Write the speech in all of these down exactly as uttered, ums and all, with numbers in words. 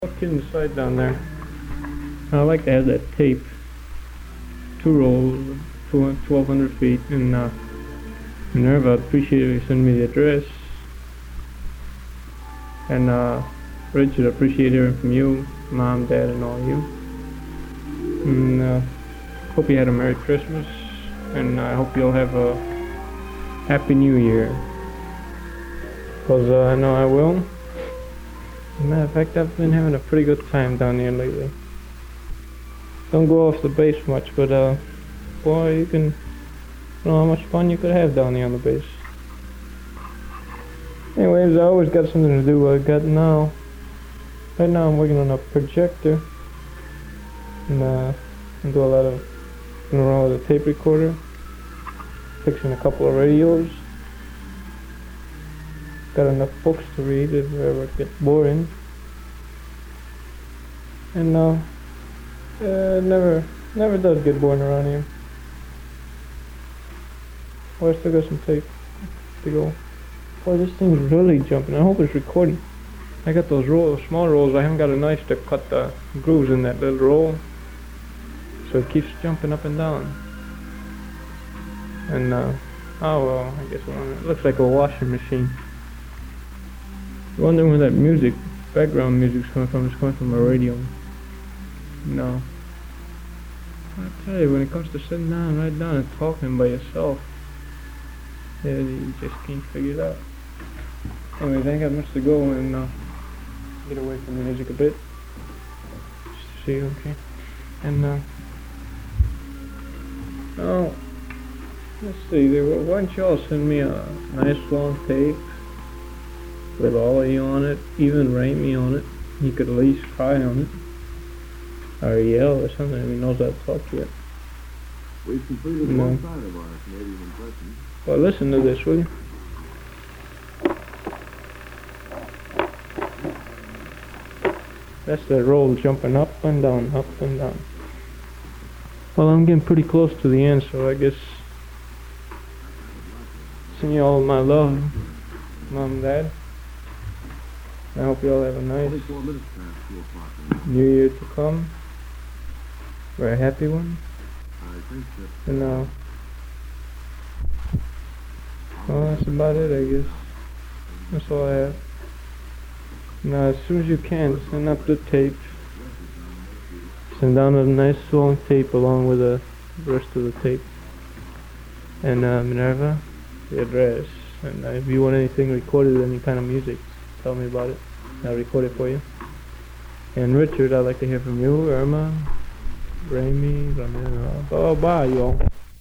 Walk inside down there. I like to have that tape. Two rolls, twelve hundred feet, and uh, Minerva, I'd appreciate if you send me the address. And uh, Richard, I appreciate hearing from you, Mom, Dad, and all you. And uh, hope you had a Merry Christmas, and I hope you'll have a Happy New Year. Because uh, I know I will. As a matter of fact, I've been having a pretty good time down here lately. Don't go off the base much, but uh, boy, you can, you know how much fun you could have down here on the base. Anyways, I always got something to do. I got now, right now I'm working on a projector, and uh, I do a lot of going around with a tape recorder, fixing a couple of radios. Got enough books to read if it ever gets boring. And uh, uh, never, never does get boring around here. Oh, I still got some tape to go. Boy, this thing's really jumping. I hope it's recording. I got those rolls, small rolls. I haven't got a knife to cut the grooves in that little roll, so it keeps jumping up and down. And uh, oh well, I guess it looks like a washing machine. Wondering where that music, background music's coming from. It's coming from a radio. No. I tell you, when it comes to sitting down, right down and talking by yourself, yeah, you just can't figure it out. Anyways, I ain't got much to go and uh, get away from the music a bit. Just to see, okay. And uh, oh, let's see. There, why don't y'all send me a nice long tape with all of you on it, even Raimi on it. You could at least cry on it, or yell or something if he knows how to talk yet. We've completed no. one side of our Canadian impression. Well, listen to this, will you? That's the roll jumping up and down, up and down. Well, I'm getting pretty close to the end, so I guess send you all my love, Mom and Dad. I hope you all have a nice New Year to come. Or a happy one. I think that. And uh, well, that's about it, I guess. That's all I have. Now, as soon as you can, send up the tape. Send down a nice long tape along with the rest of the tape. And uh, Minerva, the address. And uh, if you want anything recorded, any kind of music, tell me about it. I'll record it for you. And Richard, I'd like to hear from you, Irma, Raimi, Ramiro. Oh, bye, y'all.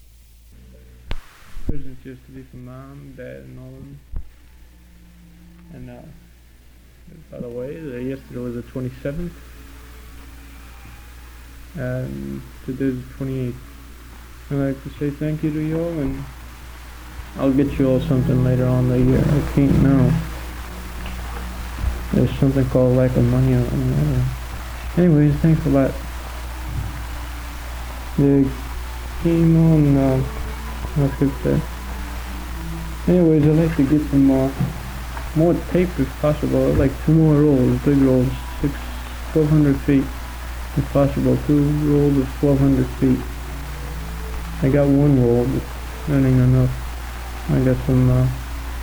Presents just to be from Mom, Dad, and all of them. And, uh, by the way, the, yesterday was the twenty-seventh. And today's the twenty-eighth. I'd like to say thank you to you all, and I'll get you all something later on the year. I can't now. There's something called lack of money. Uh, anyways, thanks a lot. The game on, uh, let's get that. Anyways, I'd like to get some uh, more tape if possible. I'd like two more rolls, big rolls, six, twelve hundred feet if possible. Two rolls of twelve hundred feet. I got one roll, but that ain't enough. I got some uh,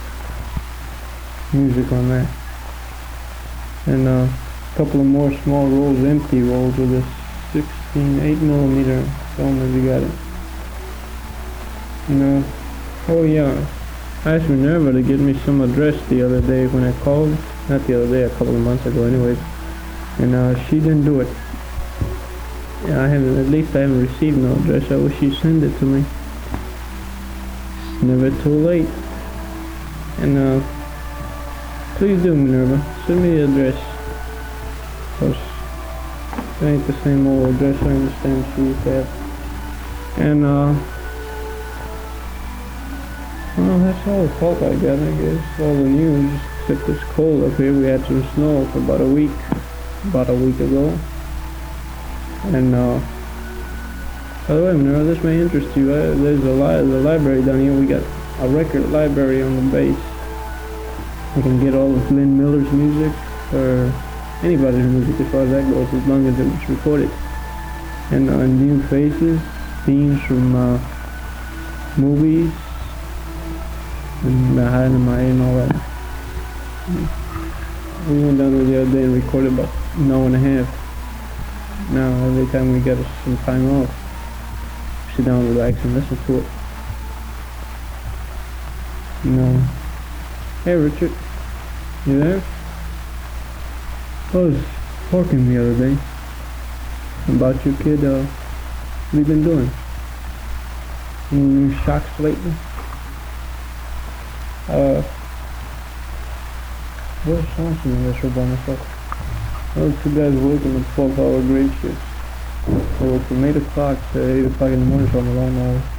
music on that. And uh, a couple of more small rolls, empty rolls with a sixteen, eight millimeter film if you got it. You know, oh yeah, I asked Minerva to get me some address the other day when I called. Not the other day, a couple of months ago anyways. And uh, she didn't do it. Yeah, I haven't, at least I haven't received no address. I wish she'd send it to me. It's never too late. And uh, please do, Minerva. Send me the address. Cause it ain't the same old address I understand she used to have. And uh, well, that's all the talk I got, I guess. All the news, except it's cold up here. We had some snow for about a week, about a week ago. And uh, by the way, Minerva, this may interest you. Uh, there's a li the library down here. We got a record library on the base. You can get all of Glenn Miller's music, or anybody's music as far as that goes, as long as it was recorded. And uh, new faces, themes from uh, movies, and uh, hiding in my ear and all that. We went down there the other day and recorded about an hour and a half. Now every time we get some time off, we sit down, relax, and listen to it. No. Hey Richard, you there? I was talking the other day about your kid. Uh, what have you been doing? Any new shocks lately? Uh, where's Swanson in this by myself? Those two guys working a twelve hour grade shift. They work from eight o'clock to eight o'clock in the morning, so I'm alone all